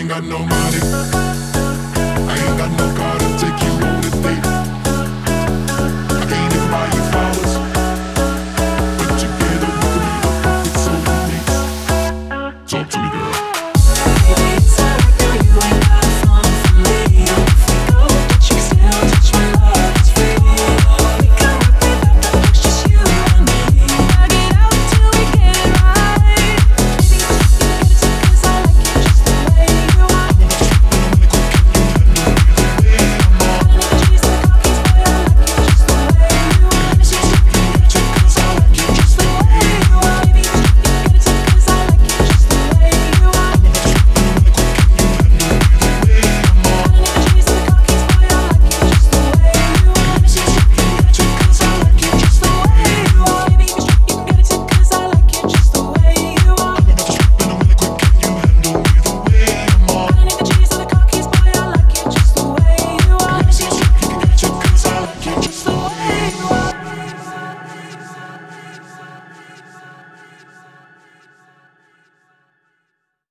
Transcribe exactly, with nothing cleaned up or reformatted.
ain't got no money, I ain't got no car to take you on a date. I can't even buy you flowers, but together we could be the perfect soulmates. Talk to me, girl.